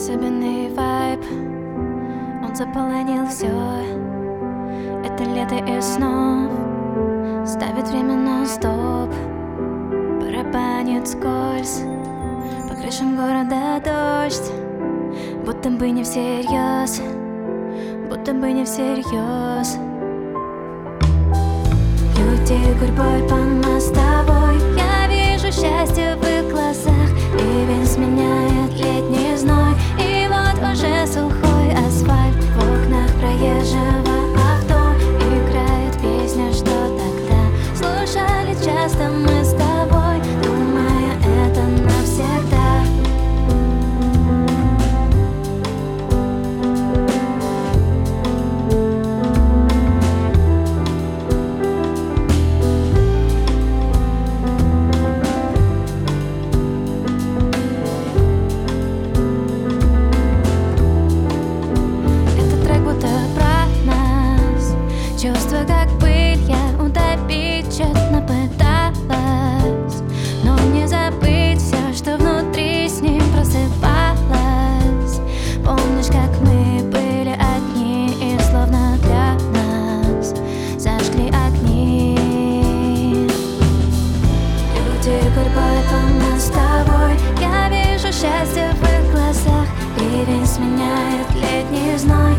особенный вайб, он заполонил все. Это лето и снов ставит время на стоп. Барабанит скользь, по крышам города дождь. Будто бы не всерьез, будто бы не всерьез. Люди гурьбой по мостовой, я вижу счастье в их глазах. Ливень сменяет летний зной, и вот уже сухой асфальт. В окнах проезжего авто играет песня, что тогда слушали часто мы с тобой, думая, это навсегда. Чувство как пыль, я утопить тщетно пыталась, но не забыть все, что внутри с ним просыпалось. Помнишь, как мы были одни, и словно для нас зажгли огни. Люди гурьбой по мостовой, я вижу счастье в их глазах. Ливень сменяет летний зной,